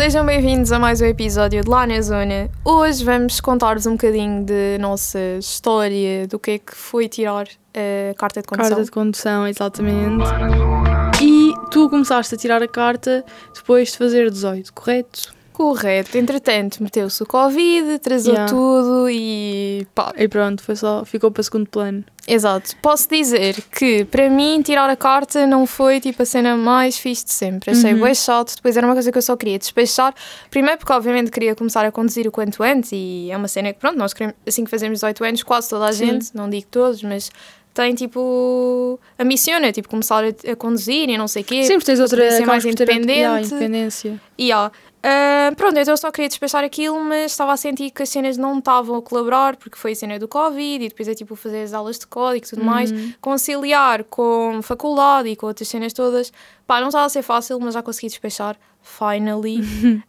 Sejam bem-vindos a mais um episódio de Lá na Zona. Hoje vamos contar-vos um bocadinho de nossa história, do que é que foi tirar a carta de condução. Carta de condução, exatamente. E tu começaste a tirar a carta depois de fazer 18, correto? Correto. Entretanto, meteu-se o Covid, atrasou tudo e pá. E pronto, ficou para segundo plano. Exato. Posso dizer que, para mim, tirar a carta não foi tipo a cena mais fixe de sempre. Achei bem chato. Depois era uma coisa que eu só queria despechar. Primeiro porque, obviamente, queria começar a conduzir o quanto antes. E é uma cena que, pronto, nós queremos, assim que fazemos 18 anos, quase toda a gente, não digo todos, mas tem, tipo, ambiciona, tipo, começar a conduzir e não sei o quê. Sempre tens outra... Ser mais independente. Independência. Pronto, então eu só queria despechar aquilo, mas estava a sentir que as cenas não estavam a colaborar, porque foi a cena do Covid e depois é tipo fazer as aulas de código e tudo mais, conciliar com faculdade e com outras cenas todas. Pá, não estava a ser fácil, mas já consegui despechar, finally.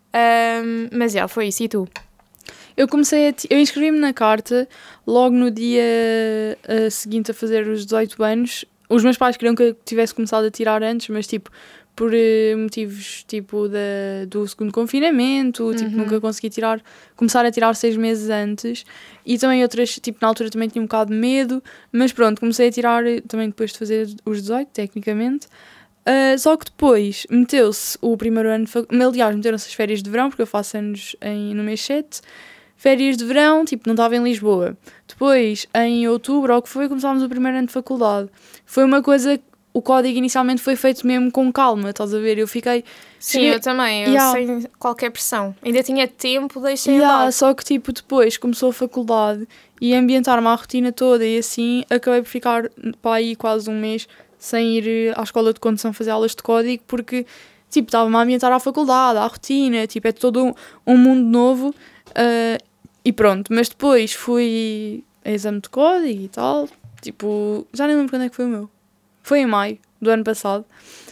Mas foi isso, e tu? Eu inscrevi-me na carta logo no dia seguinte a fazer os 18 anos. Os meus pais queriam que eu tivesse começado a tirar antes, mas tipo, por motivos tipo do segundo confinamento, tipo, nunca consegui começar a tirar 6 meses antes. E também outras, tipo, na altura também tinha um bocado de medo, mas pronto, comecei a tirar também depois de fazer os 18, tecnicamente. Só que depois meteu-se o primeiro ano, aliás, meteram-se as férias de verão, porque eu faço anos no mês 7. Férias de verão, tipo, não estava em Lisboa. Depois, em outubro, ou que foi, começámos o primeiro ano de faculdade. Foi uma coisa, o código inicialmente foi feito mesmo com calma, estás a ver? Eu fiquei... Sim, eu também, sem qualquer pressão. Ainda tinha tempo, deixei andar. Só que, tipo, depois começou a faculdade e ambientar-me à rotina toda e assim, acabei por ficar para aí quase um mês sem ir à escola de condução fazer aulas de código, porque, tipo, estava-me a ambientar à faculdade, à rotina, tipo, é todo um mundo novo. E pronto, mas depois fui a exame de código e tal, tipo, já nem lembro quando é que foi o meu. Foi em maio do ano passado.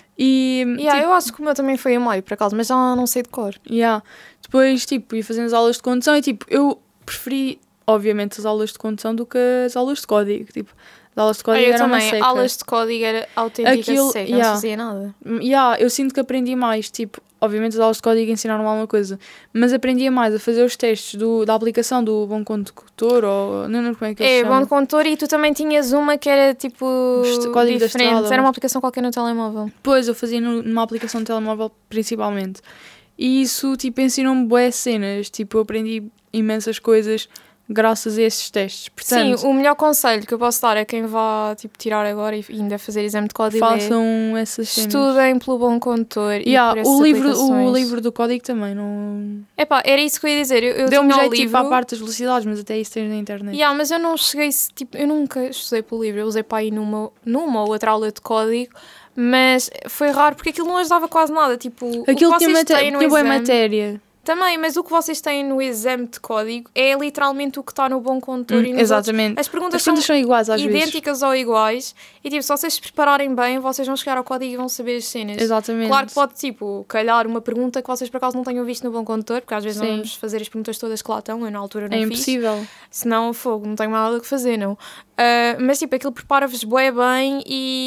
E tipo, eu acho que o meu também foi em maio, por acaso, mas já não sei de cor. Depois, tipo, ia fazendo as aulas de condução e, tipo, eu preferi, obviamente, as aulas de condução do que as aulas de código, tipo, as aulas de código era uma seca. Aulas de código era autêntica seca, não fazia nada. Eu sinto que aprendi mais, tipo, obviamente as aulas de código ensinaram alguma coisa, mas aprendia mais a fazer os testes da aplicação do Bom Condutor, ou não lembro como é que se chama. Bom Condutor, e tu também tinhas uma que era tipo código diferente, era uma aplicação qualquer no telemóvel. Pois, eu fazia numa aplicação de telemóvel principalmente, e isso tipo ensinou-me bué cenas, tipo eu aprendi imensas coisas graças a esses testes. Portanto, sim, o melhor conselho que eu posso dar a quem vá tipo, tirar agora e ainda fazer exame de código façam essas cenas. Estudem pelo Bom Condutor e por essas o aplicações. livro do código também não... Era isso que eu ia dizer. Eu deu-me tinha jeito livro... tipo à parte das velocidades, mas até isso tens na internet. Mas eu não cheguei... Tipo, eu nunca estudei pelo livro. Eu usei para ir numa ou outra aula de código, mas foi raro porque aquilo não ajudava quase nada. Tipo, aquilo o que vocês têm no tinha boa exame... matéria. Também, mas o que vocês têm no exame de código é literalmente o que está no Bom Condutor e nos exatamente. As perguntas são iguais às idênticas ou iguais e tipo, se vocês se prepararem bem, vocês vão chegar ao código e vão saber as cenas. Exatamente. Claro que pode, tipo, calhar uma pergunta que vocês por acaso não tenham visto no Bom Condutor, porque às vezes não vamos fazer as perguntas todas que lá estão, eu na altura não fiz. É impossível. Senão, fogo, não tenho mais nada que fazer, não. Mas tipo, aquilo prepara-vos bué bem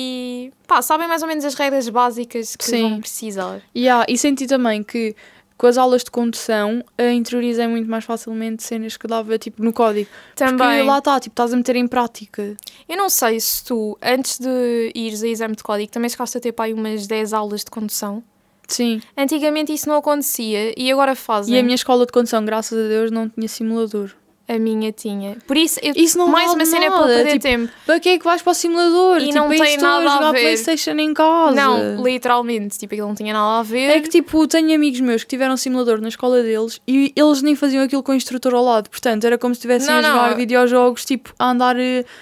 e sabem mais ou menos as regras básicas que vão precisar. E senti também que com as aulas de condução interiorizei muito mais facilmente cenas que dava tipo no código. Também. Porque lá está, tipo, estás a meter em prática. Eu não sei se tu, antes de ires a exame de código, também chegaste a ter para aí umas 10 aulas de condução. Sim. Antigamente isso não acontecia e agora fazem. E a minha escola de condução, graças a Deus, não tinha simulador. A minha tinha. Por isso, isso não mais uma cena é para perder tempo. Para que é que vais para o simulador? E tipo, não tem nada a jogar ver. PlayStation em casa. Não, literalmente. Tipo, aquilo não tinha nada a ver. É que, tipo, tenho amigos meus que tiveram simulador na escola deles e eles nem faziam aquilo com o instrutor ao lado. Portanto, era como se estivessem a jogar videojogos, tipo, a andar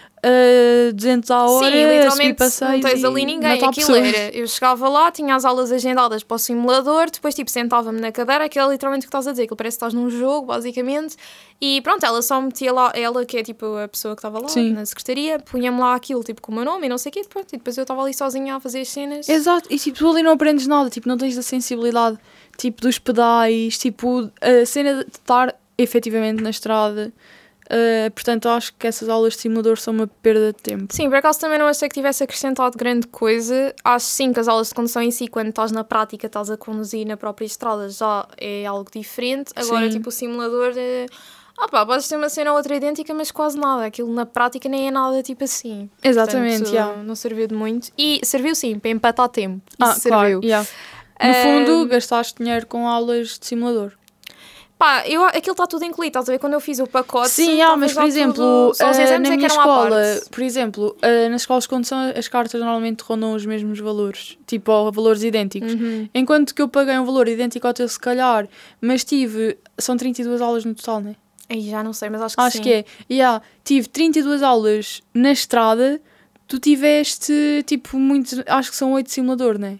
200 a hora. Sim, literalmente não tens ali ninguém. Aquilo era, eu chegava lá, tinha as aulas agendadas para o simulador, depois tipo sentava-me na cadeira, aquilo é literalmente o que estás a dizer, aquilo parece que estás num jogo, basicamente, e pronto, ela só metia lá, ela que é tipo a pessoa que estava lá na secretaria, punha-me lá aquilo tipo com o meu nome e não sei o quê, pronto, e depois eu estava ali sozinha a fazer as cenas. Exato, e tipo, tu ali não aprendes nada, tipo, não tens a sensibilidade tipo dos pedais, tipo, a cena de estar efetivamente na estrada. Portanto, acho que essas aulas de simulador são uma perda de tempo. Sim, por acaso também não achei que tivesse acrescentado grande coisa. Acho sim que as aulas de condução em si, quando estás na prática, estás a conduzir na própria estrada, já é algo diferente. Agora, Sim. tipo, o simulador... podes ter uma cena ou outra idêntica, mas quase nada. Aquilo na prática nem é nada tipo assim. Exatamente, Portanto, não serviu de muito. E serviu sim, para empatar tempo. Isso claro, serviu. yeah. No fundo, gastaste dinheiro com aulas de simulador. Aquilo está tudo incluído, estás a ver? Quando eu fiz o pacote... Sim, mas por exemplo, só os exames na é que minha eram à escola, parte. por exemplo, nas escolas de condução as cartas normalmente rondam os mesmos valores, tipo, ou valores idênticos. Enquanto que eu paguei um valor idêntico ao teu, se calhar, mas são 32 aulas no total, não é? Aí já não sei, mas acho que sim. Acho que é. Tive 32 aulas na estrada, tu tiveste, tipo, acho que são 8 de simulador, não é?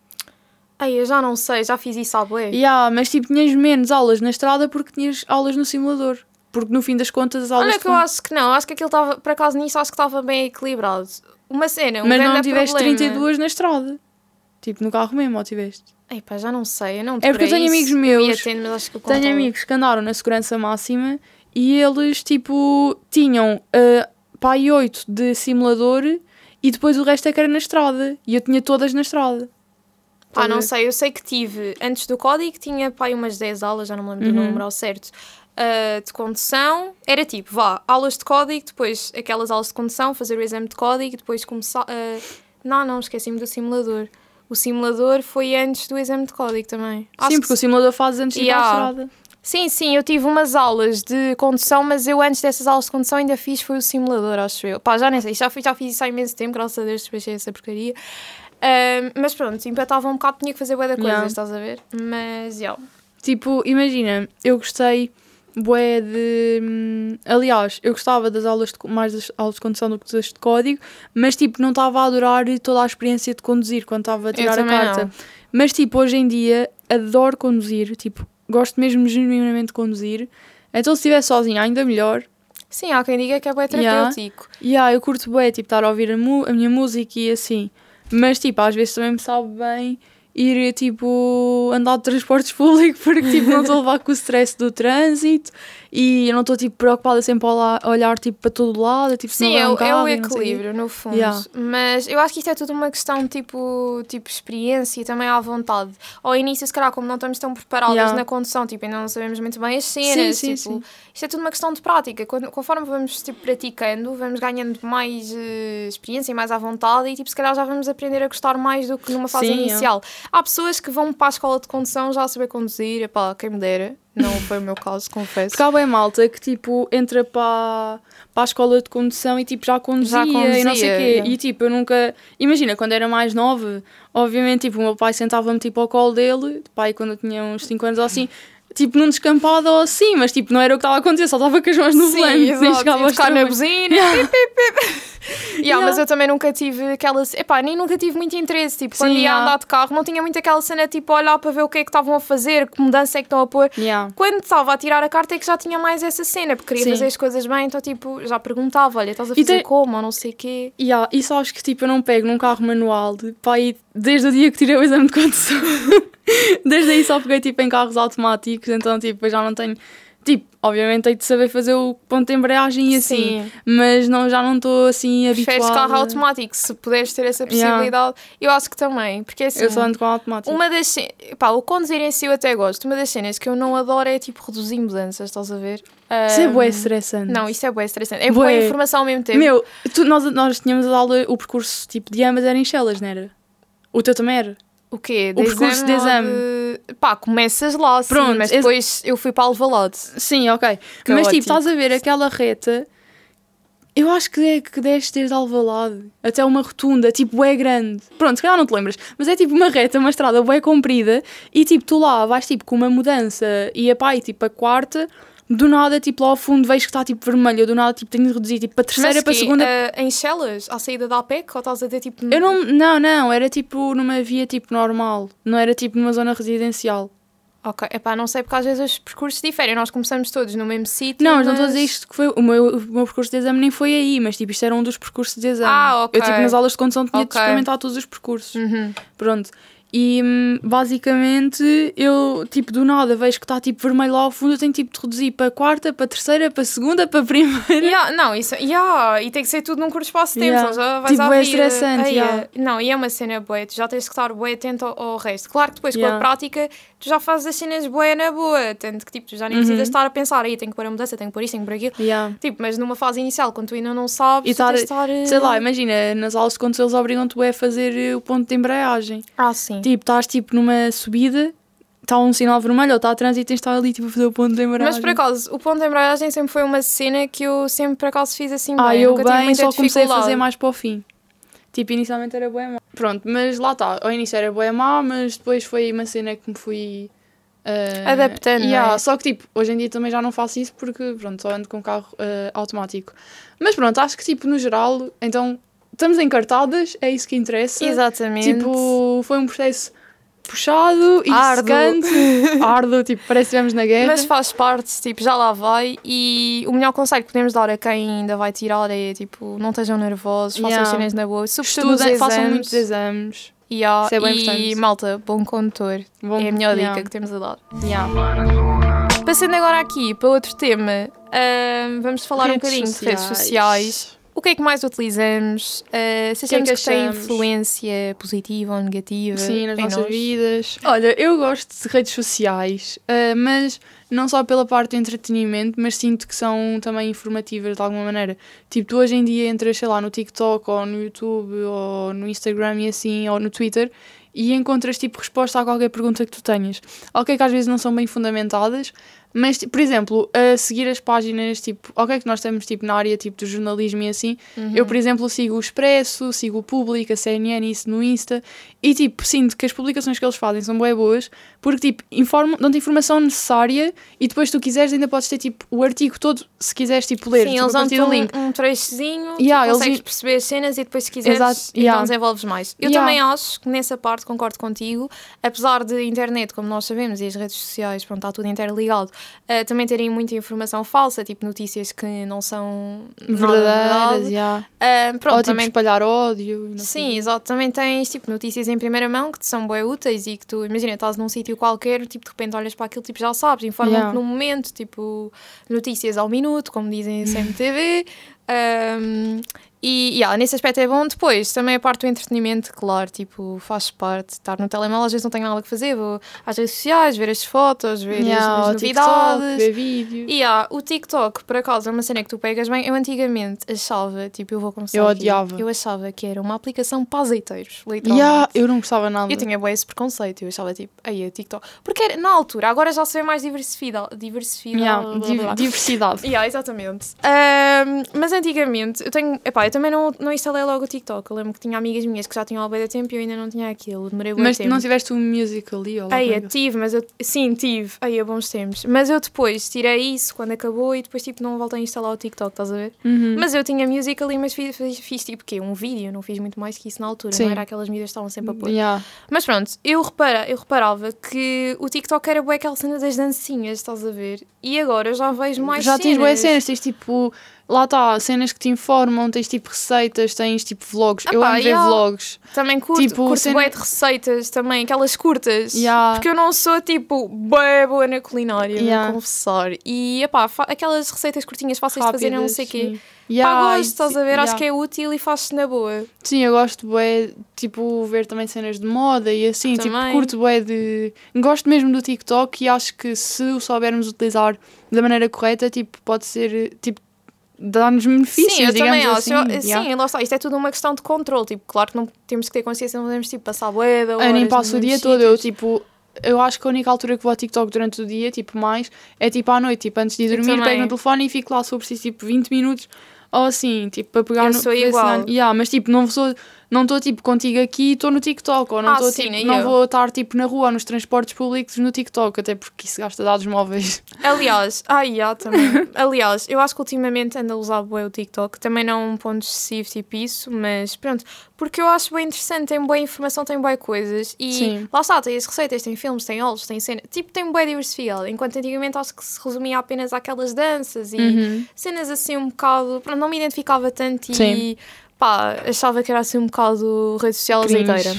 Eu já não sei, já fiz isso à bué. Mas tipo, tinhas menos aulas na estrada porque tinhas aulas no simulador. Porque no fim das contas as aulas... Olha que eu acho que não, acho que aquilo estava, por acaso nisso, acho que estava bem equilibrado. Uma cena, mas não grande tiveste problema. 32 na estrada. Tipo, no carro mesmo, ou tiveste? Já não sei, eu não É porque eu tenho amigos meus, mas acho que eu tenho amigos que andaram na segurança máxima e eles, tipo, tinham aí 8 de simulador e depois o resto é que era na estrada. E eu tinha todas na estrada. Não sei, eu sei que tive, antes do código, tinha umas 10 aulas, já não me lembro do número ao certo, de condução. Era tipo, aulas de código, depois aquelas aulas de condução, fazer o exame de código, depois começar... Não, esqueci-me do simulador. O simulador foi antes do exame de código também. Sim, porque o simulador faz antes de ir para a estrada. Sim, eu tive umas aulas de condução, mas eu antes dessas aulas de condução ainda fiz foi o simulador, acho eu. Já nem sei, já fiz isso há imenso tempo, graças a Deus despechei essa porcaria. Mas pronto, empatava um bocado, tinha que fazer bué da coisa, estás a ver? Mas, Tipo, imagina, eu gostei bué de... Aliás, eu gostava das aulas mais das aulas de condução do que das de código, mas tipo, não estava a adorar toda a experiência de conduzir quando estava a tirar a carta. Não. Mas tipo, hoje em dia, adoro conduzir, tipo, gosto mesmo genuinamente de conduzir. Então se estiver sozinha, ainda melhor. Sim, há quem diga que é bué terapêutico. Eu curto bué, tipo, estar a ouvir a minha música e assim. Mas, tipo, às vezes também me sabe bem ir, tipo, andar de transportes públicos porque, tipo, não estou a levar com o stress do trânsito e eu não estou, tipo, preocupada sempre a olhar, tipo, para todo lado. Tipo, sim, é o equilíbrio, no fundo. Mas eu acho que isto é tudo uma questão, tipo experiência e também à vontade. Ao início, se calhar, como não estamos tão preparadas na condução, tipo, ainda não sabemos muito bem as cenas. Sim. Isto é tudo uma questão de prática. Conforme vamos, tipo, praticando, vamos ganhando mais experiência e mais à vontade e, tipo, se calhar já vamos aprender a gostar mais do que numa fase inicial. Há pessoas que vão para a escola de condução já a saber conduzir, quem me dera. Não foi o meu caso, confesso. Porque há bem malta que, tipo, entra para a escola de condução e, tipo, já conduzia e não sei o quê. E, tipo, eu nunca... Imagina, quando era mais nova, obviamente, tipo, o meu pai sentava-me, tipo, ao colo dele, pai, quando eu tinha uns 5 anos ou assim, tipo, num descampado ou assim, mas, tipo, não era o que estava a acontecer, só estava com as mãos no volante. Nem chegava a tocar na buzina. Mas eu também nunca tive aquelas... nem nunca tive muito interesse. Tipo, quando ia andar de carro, não tinha muito aquela cena, tipo, olhar para ver o que é que estavam a fazer, que mudança é que estão a pôr. Quando estava a tirar a carta é que já tinha mais essa cena, porque queria fazer as coisas bem, então, tipo, já perguntava, olha, estás a fazer como, ou não sei o quê. E só acho que, tipo, eu não pego num carro manual, desde o dia que tirei o exame de condução. Desde aí só peguei, tipo, em carros automáticos, então, tipo, eu já não tenho... Tipo, obviamente tenho de saber fazer o ponto de embreagem e assim, mas já não estou assim habituada. Preferes carro automático, se puderes ter essa possibilidade. Eu acho que também, porque assim... Eu só ando com automático. Uma das o conduzir em si eu até gosto. Uma das cenas que eu não adoro é, tipo, reduzir mudanças, estás a ver? Isso é bué estressante. Não, isso é bué estressante. É boa informação ao mesmo tempo. Nós tínhamos a aula, o percurso, tipo, de ambas era em Chelas, não era? O teu também era? O quê? O percurso de exame. Começas lá, sim, pronto, mas depois eu fui para Alvalade. Sim, ok. Mas tipo, estás a ver aquela reta, eu acho que desce desde Alvalade até uma rotunda, tipo, é grande. Pronto, se calhar não te lembras, mas é tipo uma reta, uma estrada bué comprida e tipo, tu lá vais tipo com uma mudança e tipo a quarta... Do nada, tipo, lá ao fundo vejo que está, tipo, vermelho. Do nada, tipo, tenho de reduzir, tipo, para a terceira, para a segunda. Em Chelas? À saída da APEC? Ou estás a ter, tipo... Eu não. Era, tipo, numa via, tipo, normal. Não era, tipo, numa zona residencial. Ok. Não sei, porque às vezes os percursos diferem. Nós começamos todos no mesmo sítio, Não, mas não estou a dizer isto que foi... O meu percurso de exame nem foi aí. Mas, tipo, isto era um dos percursos de exame. Ok. Eu, tipo, nas aulas de condução tinha de experimentar todos os percursos. Pronto. E basicamente eu, tipo, do nada vejo que está tipo vermelho lá ao fundo, eu tenho tipo de reduzir para a quarta, para a terceira, para a segunda, para a primeira. Não, isso, e tem que ser tudo num curto espaço de tempo, Yeah. senão já vais Tipo, à é vida. estressante, yeah. Não, e é uma cena boa, tu já tens que estar bué atento ao resto. Claro que depois com a Yeah. prática tu já fazes as cenas bué na boa, tanto que tipo, tu já nem precisas estar a pensar, aí tenho que pôr a mudança, tenho que pôr isto, tenho que pôr aquilo. Yeah. Tipo, mas numa fase inicial, quando tu ainda não sabes, E tu tens de estar... sei lá, imagina, nas aulas de condução eles obrigam-te a fazer o ponto de embreagem. Sim. Tipo, estás tipo numa subida, está um sinal vermelho ou está a trânsito e tens de estar ali tipo a fazer o ponto de embreagem. Mas por acaso, o ponto de embreagem sempre foi uma cena que eu sempre por acaso fiz assim bem. Eu nunca tive bem, muita só comecei a dificuldade. fazer mais para o fim. Tipo, inicialmente era bué má. Pronto, mas lá está, ao início era bué má, mas depois foi uma cena que me fui... adaptando, yeah, não é? Só que tipo, hoje em dia também já não faço isso porque pronto, só ando com carro automático. Mas pronto, acho que tipo, no geral, então estamos encartadas, é isso que interessa. Exatamente. Tipo, foi um processo puxado e Árduo. secante, árduo, tipo, parece que estivemos na guerra. Mas faz parte, tipo, já lá vai. E o melhor conselho que podemos dar a quem ainda vai tirar é, tipo, não estejam nervosos, façam as cenas na boa. Sobretudo nos Estudem, exames. façam muitos exames. Isso é bem e importante. malta, bom condutor. Bom, é a melhor yeah. dica que temos a dar. Yeah. Passando agora aqui para outro tema, vamos falar um bocadinho de redes sociais. O que é que mais utilizamos? Se achamos que tem influência positiva ou negativa? Sim, nas nossas nós. vidas. Olha, eu gosto de redes sociais, mas não só pela parte do entretenimento, mas sinto que são também informativas de alguma maneira. Tipo, tu hoje em dia entras, sei lá, no TikTok ou no YouTube ou no Instagram e assim, ou no Twitter, e encontras tipo resposta a qualquer pergunta que tu tenhas. Ok, que às vezes não são bem fundamentadas, mas, por exemplo, a seguir as páginas, tipo, ok que nós estamos tipo, na área tipo, do jornalismo e assim, eu, por exemplo, sigo o Expresso, sigo o Público, a CNN, isso no Insta, e tipo, sinto que as publicações que eles fazem são bem boas, porque tipo, dão-te informação necessária e depois tu quiseres ainda podes ter tipo o artigo todo, se quiseres tipo ler. Sim, tipo, eles a partir do link. dão-te um trechozinho, Yeah, tu consegues eles... perceber as cenas e depois se quiseres Exato, então yeah. desenvolves mais. Eu Yeah. também acho que nessa parte concordo contigo, apesar de internet, como nós sabemos, e as redes sociais, pronto, está tudo interligado, também terem muita informação falsa, tipo notícias que não são verdadeiras, yeah. Pronto, ou tipo também... espalhar ódio. Sim, exato. Também tens tipo notícias em primeira mão que te são bem úteis e que tu, imagina, estás num sítio qualquer, tipo, de repente olhas para aquilo, tipo, já sabes, informam-te Yeah. no momento, tipo, notícias ao minuto, como dizem em CMTV. E nesse aspecto é bom. Depois, também a parte do entretenimento, claro, tipo, faz parte. Estar no telemóvel, às vezes não tenho nada que fazer, vou às redes sociais, ver as fotos, ver as novidades. TikTok, ver vídeo. E o TikTok, por acaso, é uma cena que tu pegas bem. Eu antigamente achava, tipo, eu vou começar Eu aqui, odiava. eu achava que era uma aplicação para azeiteiros, literalmente. Yeah, eu não gostava nada. Eu tinha bem esse preconceito, eu achava tipo, aí é TikTok. Porque era, na altura, agora já se vê mais diversificado. Diversidade. Exatamente. Mas antigamente, eu também não instalei logo o TikTok. Eu lembro que tinha amigas minhas que já tinham há bem de tempo e eu ainda não tinha aquilo. Demorei bem Mas tempo. não tiveste um Musical.ly? Tive. Aí, bons tempos. Mas eu depois tirei isso quando acabou e depois tipo não voltei a instalar o TikTok, estás a ver? Mas eu tinha Musical.ly, mas fiz tipo quê? Um vídeo, não fiz muito mais que isso na altura. Sim. Não era aquelas mídias que estavam sempre a pôr. Yeah. Mas pronto, eu reparava que o TikTok era bué aquela cena das dancinhas, estás a ver? E agora eu já vejo mais Já cenas. tens boas cenas, tens tipo... Lá está, cenas que te informam, tens tipo receitas, tens tipo vlogs. Eu amo ver vlogs. Também curto bué de receitas também, aquelas curtas. Porque eu não sou tipo bué boa na culinária, vou confessar. E aquelas receitas curtinhas fáceis de fazer, não sei o quê. Gosto, estás a ver? Acho que é útil e faz-se na boa. Sim, eu gosto bué, tipo, ver também cenas de moda e assim, tipo, curto bué de... Gosto mesmo do TikTok e acho que se o soubermos utilizar da maneira correta, tipo, pode ser, tipo, dar-nos benefícios, sim, eu digamos também assim. Sim, lá está. Isto é tudo uma questão de controle. Tipo, claro que não temos que ter consciência, não podemos tipo, passar bué da hora. Eu nem passo o dia todo, eu acho que a única altura que vou ao TikTok durante o dia, tipo, mais, é tipo à noite, tipo, antes de ir dormir, pego no telefone e fico lá, se eu preciso, tipo, 20 minutos, ou assim, tipo, para pegar eu sou igual. Mas tipo, não estou tipo contigo aqui, estou no TikTok, ou não estou tipo, não vou estar tipo na rua, nos transportes públicos no TikTok, até porque isso gasta dados móveis. Aliás, também. Aliás, eu acho que ultimamente ando a usar bué o TikTok, também não um ponto excessivo tipo isso, mas pronto, porque eu acho bem interessante, tem boa informação, tem boas coisas e lá está, tem as receitas, tem filmes, tem olhos, tem cenas, tipo, tem bué diversificado, enquanto antigamente acho que se resumia apenas àquelas danças e cenas assim um bocado, pronto, não me identificava tanto e achava que era assim um bocado rede social azeiteira.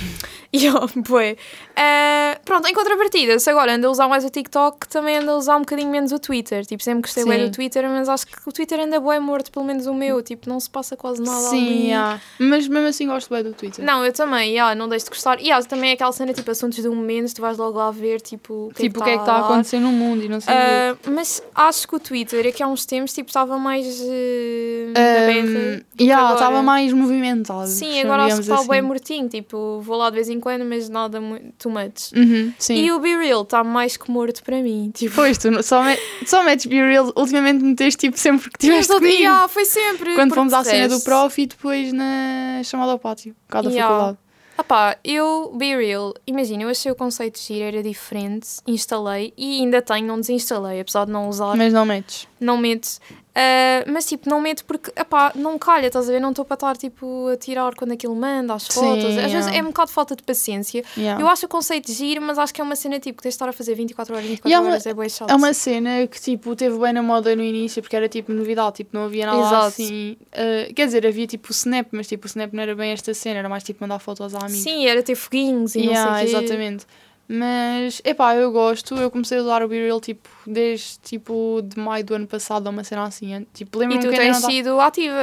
Bué. Pronto, em contrapartida, se agora ando a usar mais o TikTok, também ando a usar um bocadinho menos o Twitter. Tipo, sempre gostei bem do Twitter, mas acho que o Twitter anda bué morto, pelo menos o meu. Tipo, não se passa quase nada ali. Mas mesmo assim gosto bem do Twitter. Não, eu também, não deixo de gostar. E também é aquela cena, tipo, assuntos do momento, tu vais logo lá ver, tipo, o que é que está a acontecer no mundo e não sei o quê. Mas acho que o Twitter, aqui há uns tempos, tipo, estava mais estava mais movimentado. Sim, agora acho que está bem mortinho, tipo, vou lá de vez em quando, mas nada muito too much. Sim. E o Be Real está mais que morto para mim. Tipo. Pois, tu só metes Be Real, ultimamente meteste tipo sempre que tiveste comigo. Foi sempre. Quando fomos à cena do Prof e depois na chamada ao pátio, cá da faculdade. Eu, Be Real, imagina, eu achei o conceito de giro, era diferente, instalei e ainda tenho, não desinstalei, apesar de não usar. Mas não metes? Não meto. Mas tipo, não meto porque, não calha, estás a ver? Não estou para estar tipo a tirar quando aquilo manda as fotos. Às vezes é um bocado de falta de paciência. Eu acho o conceito de giro, mas acho que é uma cena tipo que tens de estar a fazer 24 horas, é bem chato. É uma cena que tipo teve bem na moda no início porque era tipo novidade, tipo não havia nada assim. Quer dizer, havia tipo o Snap, mas tipo o Snap não era bem esta cena, era mais tipo mandar fotos a amigos. Sim, era ter foguinhos e não sei o quê. Exatamente. Mas, eu gosto. Eu comecei a usar o Be Real, tipo, desde, tipo, de maio do ano passado, ou uma cena assim. Tipo, lembro-me e tu tens sido ativa.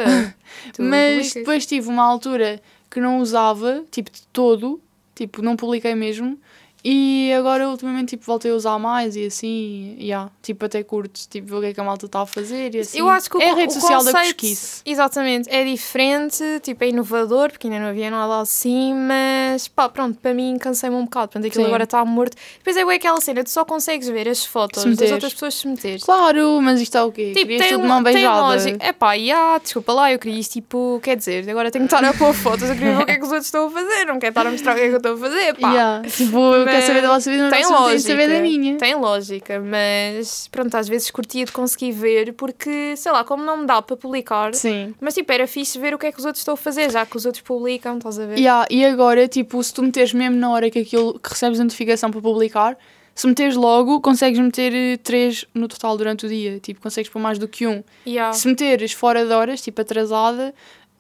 Mas depois tive uma altura que não usava, tipo, de todo. Tipo, não publiquei mesmo. E agora, ultimamente, tipo, voltei a usar mais e assim, tipo, até curto, tipo, ver o que é que a malta está a fazer e assim. Eu acho que é a rede social conceito, da pesquisa. Exatamente, é diferente, tipo, é inovador, porque ainda não havia nada assim, mas, pronto, para mim cansei-me um bocado, portanto, aquilo agora está morto. Depois é aquela cena, tu só consegues ver as fotos das outras pessoas se meteres. Claro, mas isto é o quê? Tipo, tem tudo de mão beijada. Desculpa lá, eu queria isto, tipo, quer dizer, agora tenho que estar a pôr fotos, eu queria ver o que é que os outros estão a fazer, não quero estar a mostrar o que é que eu estou a fazer, Tipo, quer saber da vossa vida, tem lógica, saber da minha. Tem lógica, mas pronto, às vezes curtia de conseguir ver, porque, sei lá, como não me dá para publicar, mas tipo, era fixe ver o que é que os outros estão a fazer, já que os outros publicam, estás a ver? E agora, tipo, se tu meteres mesmo na hora que recebes a notificação para publicar, se meteres logo, consegues meter 3 no total durante o dia, tipo, consegues pôr mais do que 1. Se meteres fora de horas, tipo, atrasada,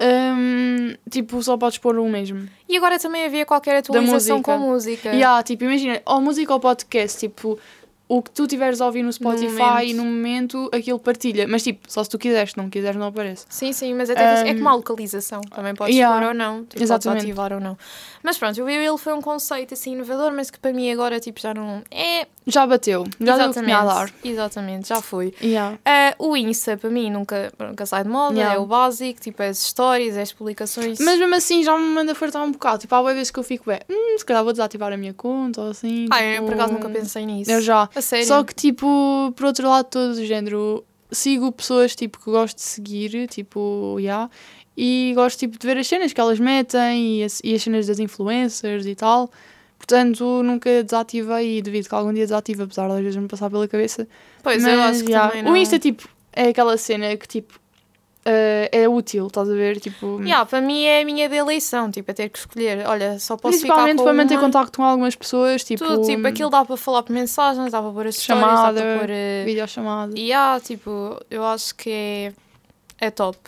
tipo, só podes pôr um mesmo. E agora também havia qualquer atualização com música. Tipo, imagina, ou música ou podcast, tipo, o que tu tiveres a ouvir no Spotify no momento, aquilo partilha. Mas tipo, só se tu quiseres, se não quiseres não aparece. Sim, mas até é como a localização. Também podes pôr ou não. Podes ativar ou não. Mas pronto, o Be Real foi um conceito assim inovador, mas que para mim agora tipo já não é... Já bateu. Já deu o que me a dar. Exatamente, já foi. O Insta para mim nunca sai de moda, é o básico, tipo as histórias, as publicações. Mas mesmo assim já me manda fartar um bocado. Tipo, há vezes que eu fico se calhar vou desativar a minha conta ou assim. Eu por acaso nunca pensei nisso. Eu já. A sério? Só que tipo, por outro lado, todo o género, sigo pessoas tipo que gosto de seguir, tipo, e gosto tipo de ver as cenas que elas metem e as cenas das influencers e tal. Portanto, nunca desativei e devido que algum dia desative, apesar de às vezes me passar pela cabeça. Pois, eu acho que também não. O Insta, tipo, é aquela cena que, tipo, é útil, estás a ver? Tipo... para mim é a minha de eleição, tipo, a ter que escolher. Olha, só posso ficar com principalmente para manter contacto com algumas pessoas, tipo... Tudo, tipo, aquilo dá para falar por mensagens, dá para pôr as histórias, dá para pôr... videochamada. Tipo, eu acho que é top.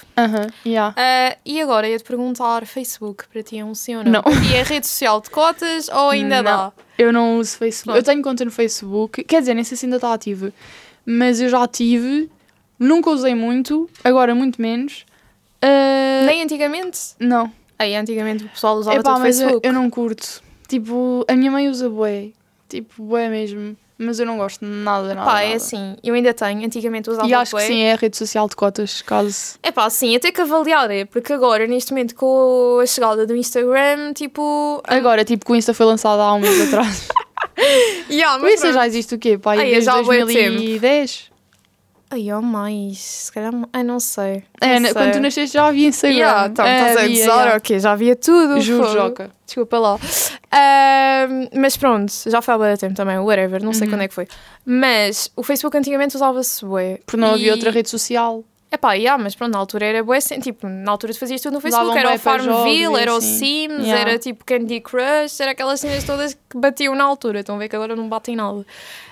E agora ia-te perguntar, Facebook, para ti é um sim ou não? E é rede social de cotas ou ainda dá? Eu não uso Facebook. Eu tenho conta no Facebook, quer dizer, nem sei se ainda está ativa, mas eu já tive, nunca usei muito, agora muito menos. Nem antigamente? Não. Aí antigamente o pessoal usava todo o Facebook. Eu não curto. Tipo, a minha mãe usa bué. Tipo, bué mesmo. Mas eu não gosto nada. É assim, eu ainda tenho, antigamente usava bué. E acho que sim, é a rede social de cotas, caso... sim, eu tenho que avaliar, porque agora, neste momento, com a chegada do Instagram, tipo... Agora, tipo, que o Insta foi lançado há um mês atrás. Mas o Insta já existe o quê? Desde 2010? Mais, se calhar, não sei. Quando tu nasceste já havia Instagram. Estás a gozar, ok, já havia tudo. Juro, Joca. Desculpa lá. Mas pronto, já foi há bastante tempo também, whatever, não sei quando é que foi. Mas o Facebook antigamente usava-se bué. Porque não havia outra rede social. Mas pronto, na altura era bué assim, tipo, na altura tu fazias tudo no Facebook, era o Farmville, era o Sims, era tipo Candy Crush, era aquelas cenas todas que batiam na altura, estão a ver que agora não batem nada.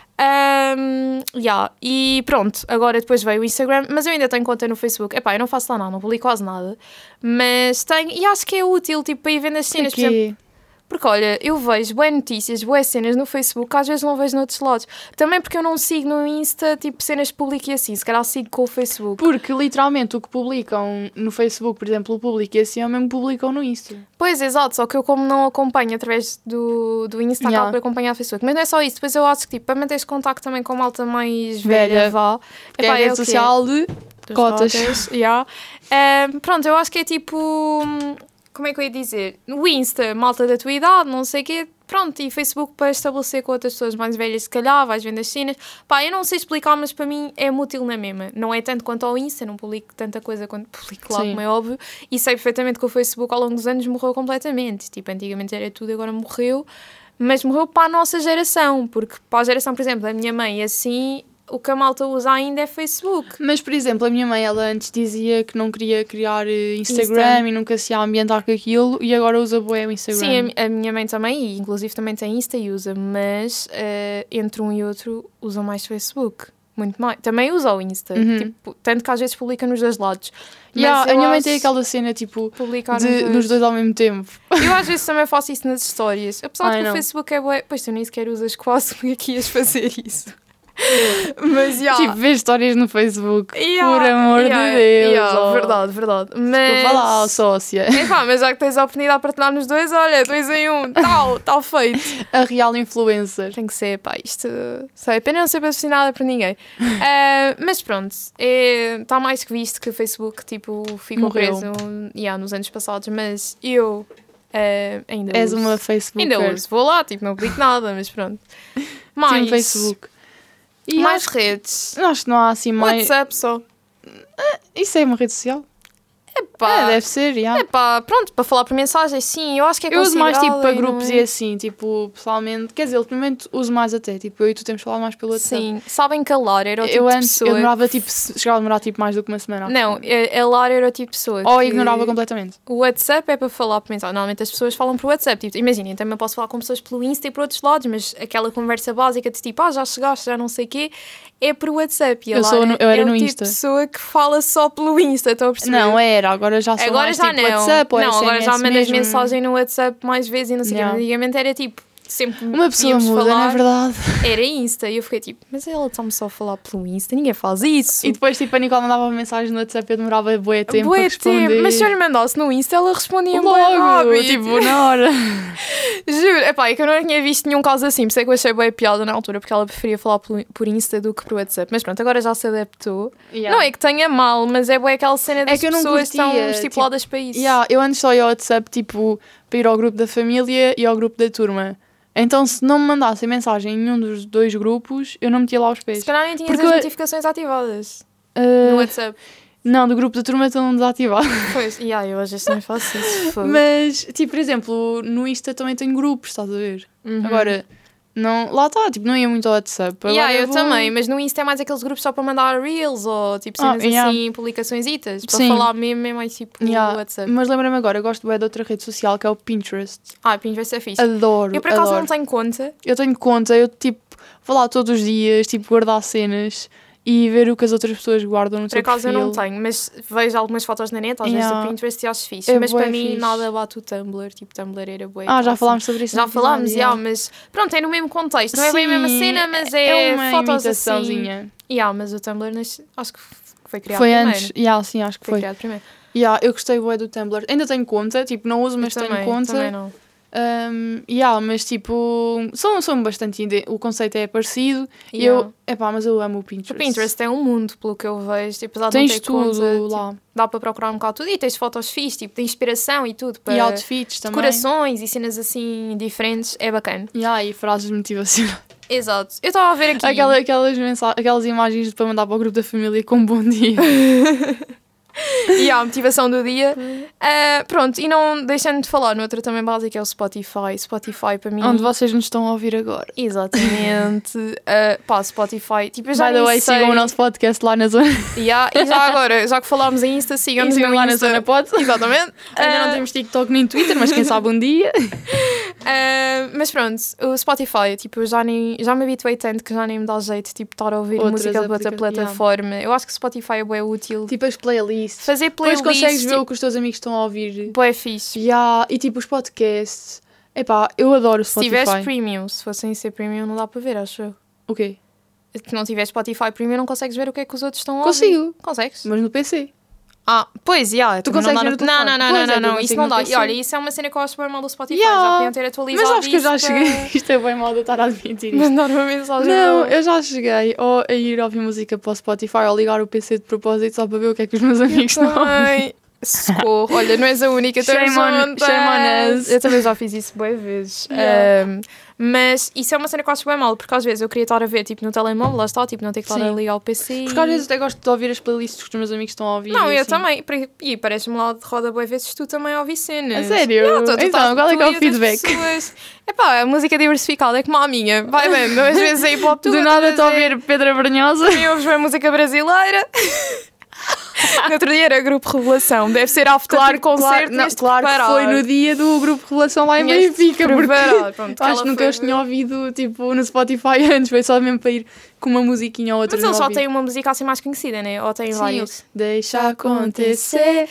E pronto, agora depois veio o Instagram, mas eu ainda tenho conta no Facebook. Eu não faço lá nada, não publico quase nada, mas tenho, e acho que é útil, tipo, para ir vendo as cenas, por exemplo, Porque, olha, eu vejo boas notícias, boas cenas no Facebook, que às vezes não vejo noutros lados. Também porque eu não sigo no Insta, tipo, cenas públicas e assim. Se calhar sigo com o Facebook. Porque, literalmente, o que publicam no Facebook, por exemplo, o público e assim, é o mesmo que publicam no Insta. Pois, exato. Só que eu, como não acompanho através do Insta, acabo por acompanhar o Facebook. Mas não é só isso. Depois eu acho que, tipo, para manter esse contacto também com a malta mais velha, vá. Porque é a rede social de cotas. Yeah. Pronto, eu acho que é tipo... Como é que eu ia dizer? No Insta, malta da tua idade, não sei o quê, pronto, e Facebook para estabelecer com outras pessoas mais velhas, se calhar, vais vendo as cenas. Pá, eu não sei explicar, mas para mim é útil na mesma. Não é tanto quanto ao Insta, não publico tanta coisa quanto publico lá, como é óbvio, e sei perfeitamente que o Facebook ao longo dos anos morreu completamente. Tipo, antigamente era tudo, agora morreu, mas morreu para a nossa geração, porque para a geração, por exemplo, da minha mãe, assim... O que a malta usa ainda é Facebook. Mas, por exemplo, a minha mãe, ela antes dizia que não queria criar Instagram e nunca se ia ambientar com aquilo e agora usa bué o Instagram. Sim, a minha mãe também, e inclusive também tem Insta e usa, mas entre um e outro usa mais Facebook. Muito mais. Também usa o Insta. Tipo, tanto que às vezes publica nos dois lados. A minha mãe tem aquela cena, tipo, nos dois ao mesmo tempo. Eu às vezes também faço isso nas histórias. Apesar de que o Facebook é bué... Pois tu nem sequer usas quase, como é que ias fazer isso? Mas, tipo, ver histórias no Facebook, por amor de Deus. Verdade. Mas... Desculpa lá, sócia. Mas já que tens a oportunidade para partilhar nos dois, olha, 2 em 1, tal feito. A real influencer. Tem que ser, pá, isto... Sei, pena não ser patrocinada por ninguém. Mas pronto, está mais que visto que o Facebook, tipo, ficou preso nos anos passados, mas eu... ainda És uso. uma Facebook. Ainda uso, vou lá, tipo, não publico nada, mas pronto. Mais Facebook. E mais redes. Acho que não há assim mais... WhatsApp só. Isso é uma rede social? Deve ser, pronto, para falar por mensagens, sim, eu acho que é eu uso mais, tipo, para e grupos e assim, tipo, pessoalmente, quer dizer, ultimamente uso mais até, tipo, eu e tu temos falado mais pelo WhatsApp. Sim, sabem que a Lara era o tipo de pessoa... Eu demorava, tipo, chegava a demorar, tipo, mais do que uma semana. Não, a Lara era o tipo de pessoa ou ignorava completamente. O WhatsApp é para falar por mensagem, normalmente as pessoas falam por WhatsApp, tipo, imaginem, também posso falar com pessoas pelo Insta e por outros lados, mas aquela conversa básica de tipo, já chegaste, já não sei o quê, é por WhatsApp. E a Lara eu era é no o tipo Insta. de pessoa que fala só pelo Insta, estão a perceber? Não, agora já sou mais, já tipo, não. WhatsApp ou não, agora já mandas mesmo. mensagem no WhatsApp mais vezes e não sei o que. Antigamente era tipo, sempre uma pessoa muda, falar, não é verdade? Era Insta. E eu fiquei tipo, mas ela está-me só a falar pelo Insta, ninguém faz isso. E depois, tipo, a Nicole mandava mensagem no WhatsApp e eu demorava bué tempo a responder. Mas se eu lhe mandasse no Insta, ela respondia logo, bué rápido. tipo, na hora. Juro, é que eu não tinha visto nenhum caso assim, por isso é que eu achei bué piada na altura, porque ela preferia falar por Insta do que por WhatsApp. Mas pronto, agora já se adaptou. Não é que tenha mal, mas é bué aquela cena das pessoas que estão estipuladas para isso. Eu antes só ia ao WhatsApp, tipo, para ir ao grupo da família e ao grupo da turma. Então, se não me mandassem mensagem em nenhum dos dois grupos, eu não metia lá os pés. Se calhar nem tinhas as notificações ativadas no WhatsApp. Não, do grupo da turma estão desativados. Pois, eu às vezes também faço isso. Mas, tipo, por exemplo, no Insta também tenho grupos, estás a ver? Agora, não, lá está, tipo, não ia muito ao WhatsApp. Eu também, mas no Insta é mais aqueles grupos só para mandar reels ou tipo cenas assim, publicaçõezitas. Para falar mesmo é mais tipo no WhatsApp. Mas lembra-me agora, eu gosto bem de outra rede social que é o Pinterest. Pinterest é fixe. Adoro. Eu por acaso não tenho conta. Eu tenho conta, eu tipo, vou lá todos os dias, tipo, guardar cenas e ver o que as outras pessoas guardam no seu perfil. Por acaso eu não tenho, mas vejo algumas fotos na net, às vezes do Pinterest e acho fixe. Mas para mim nada bate o Tumblr, tipo, Tumblr era bué. Já falámos sobre isso. Já falámos, mas pronto, é no mesmo contexto. Não é bem a mesma cena, mas é uma fotos imitaçãozinha. Assim. Mas o Tumblr acho que foi criado primeiro. Foi antes, sim, acho que foi. Criado primeiro. Eu gostei bué do Tumblr. Ainda tenho conta, tipo, não uso, mas tenho conta. Também não. Mas tipo, são bastante. O conceito é parecido. Mas eu amo o Pinterest. O Pinterest é um mundo, pelo que eu vejo. Tipo, tens tudo lá. Tipo, dá para procurar um bocado tudo. E tens fotos fixes, tipo, de inspiração e tudo. E outfits também. Decorações e cenas assim diferentes. É bacana. E frases motivacionais. Exato. Eu estava a ver aqui. Aquelas imagens para mandar para o grupo da família com um bom dia. A motivação do dia. Pronto, e não deixando de falar, noutra também básica é o Spotify. Spotify para mim. Onde vocês nos estão a ouvir agora. Exatamente. Spotify. Tipo, eu já by the way, sigam o nosso podcast lá na zona. E já agora, já que falámos em Insta, sigam-nos no lá Insta. na zona pod. Exatamente. Ainda não temos TikTok nem Twitter, mas quem sabe um dia. Mas pronto, o Spotify, tipo, eu já me habituei tanto que já nem me dá jeito, tipo, estar a ouvir música de outra plataforma. Eu acho que o Spotify é bem útil. Tipo as playlists. Fazer playlists. Depois consegues ver o que os teus amigos estão a ouvir. Bué fixe. E tipo os podcasts. Epá, eu adoro o Se Spotify. tiveres premium, se fossem ser premium não dá para ver, acho eu. O quê? Se não tiveres Spotify premium não consegues ver o que é que os outros estão a ouvir. Consigo. Consegues? Mas no PC. Pois, Tu consegues ver no telefone? Não, Pois, isso eu não consigo dá. no E PC. olha, isso é uma cena que eu acho bem mal do Spotify, Yeah. já podiam ter atualizado. Mas acho que eu já isso cheguei. para- Isto é bem mal de eu estar a admitir isto. Mandar uma mensagem. Não, eu já cheguei a ir ouvir música para o Spotify ou ligar o PC de propósito só para ver o que é que os meus amigos estão a ouvir. Ai, socorro. Olha, não és a única. Shame on us. Eu também já fiz isso boas vezes. Yeah. Mas isso é uma cena que eu acho bem mal, porque às vezes eu queria estar a ver tipo, no telemóvel, lá está, tipo, não ter que estar Sim. a ligar o PC. Porque às vezes até gosto de ouvir as playlists que os meus amigos estão a ouvir. Não, e eu assim. também. E parece-me lá de roda boas vezes tu também ouvis cenas. A sério? Então, qual é que é o feedback? Epá, a música diversificada é como a minha. Vai vendo, às vezes é hip-hop Do nada estou a ouvir Pedra Brunhosa. Também ouves bem música brasileira. No outro dia era Grupo Revelação. Deve ser after Claro, concerto. claro que foi no dia do Grupo Revelação lá em Benfica. Porque acho que nunca os tinha ouvido tipo, no Spotify antes. Foi só mesmo para ir com uma musiquinha ou outra. Mas eles só têm uma música assim mais conhecida, né? Ou têm várias? Deixa acontecer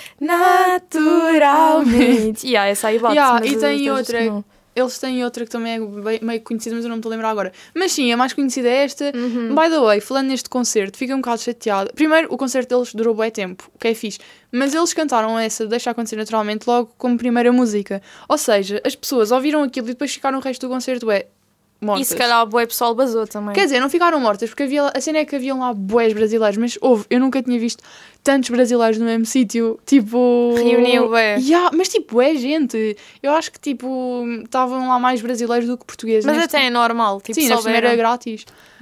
naturalmente. Essa aí bate. Yeah, mas e as tem outras outra. não. Eles têm outra que também é meio conhecida, mas eu não me estou a lembrar agora. Mas sim, a mais conhecida é esta. By the way, falando neste concerto, fiquei um bocado chateada. Primeiro, o concerto deles durou bué tempo, o que é fixe. Mas eles cantaram essa Deixa Acontecer Naturalmente logo como primeira música. Ou seja, as pessoas ouviram aquilo e depois ficaram o resto do concerto mortas. E se calhar o bué pessoal basou também. Quer dizer, não ficaram mortas, porque a cena é que haviam lá bués brasileiros, mas eu nunca tinha visto tantos brasileiros no mesmo sítio, tipo... Reuniu bué. Mas tipo, gente. Eu acho que tipo, estavam lá mais brasileiros do que portugueses. Mas até é normal, tipo, sim, na primeira era grátis.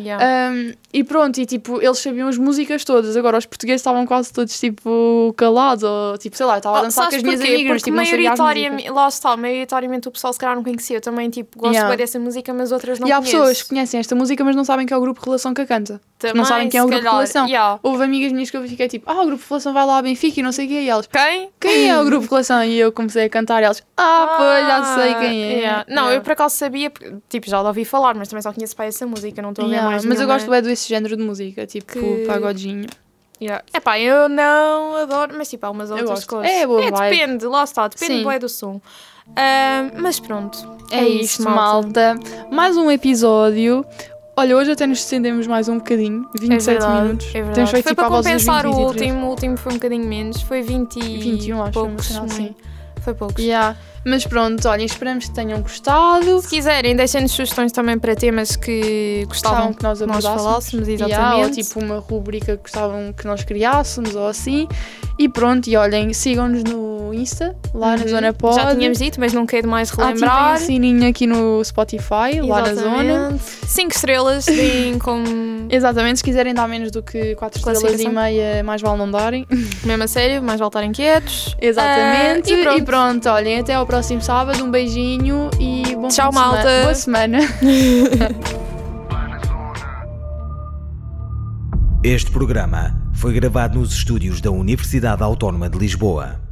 E pronto, e tipo, eles sabiam as músicas todas, agora os portugueses estavam quase todos tipo calados, ou tipo, sei lá, estava a dançar com as minhas amigas, mas tipo, não sabia as músicas. Lá está, maioritariamente o pessoal se calhar não conhecia, eu também tipo, gosto bué dessa música, mas outras não E há conheço. pessoas que conhecem esta música, mas não sabem que é o Grupo Revelação que a canta. Também, não sabem quem é o se Grupo calhar, Revelação. Houve amigas minhas que eu fiquei tipo, o Grupo Revelação vai lá a Benfica e não sei o quê, e elas, quem é o Grupo Revelação? E eu comecei a cantar e elas, pois, já sei quem é. Não, eu por acaso sabia, tipo, já ouvi falar, mas também só conheço para essa música, não estou a ver mais mas eu nenhuma. gosto bem desse género de música, tipo, pagodinho. Epá, eu não adoro, mas tipo, há umas outras coisas. É boa vibe. Depende, lá está, depende Sim. bué do som. Mas pronto, É isto, malta. Mais um episódio. Olha, hoje até nos estendemos mais um bocadinho, 27 minutos. É verdade. Temos feito Foi tipo para à volta dos compensar 20, o 23. último foi um bocadinho menos, foi 21, acho, poucos, foi uma cena assim. Foi poucos. Mas pronto, olhem, esperamos que tenham gostado. Se quiserem, deixem-nos sugestões também para temas que gostavam Que nós falássemos, ou exatamente. tipo uma rubrica que gostavam que nós criássemos ou assim. E pronto, e olhem, sigam-nos no Insta, lá na Zona Pod. Já tínhamos dito, mas não quero mais Ativem relembrar. o sininho aqui no Spotify, lá na Zona. 5 estrelas, deem como... Exatamente, se quiserem dar menos do que 4 estrelas e meia, mais vale não darem. Mesmo a sério, mais vale estarem quietos. Exatamente. E pronto, olhem, até ao próximo sábado, um beijinho e bom Tchau, fim de semana. malta. Boa semana. Este programa foi gravado nos estúdios da Universidade Autónoma de Lisboa.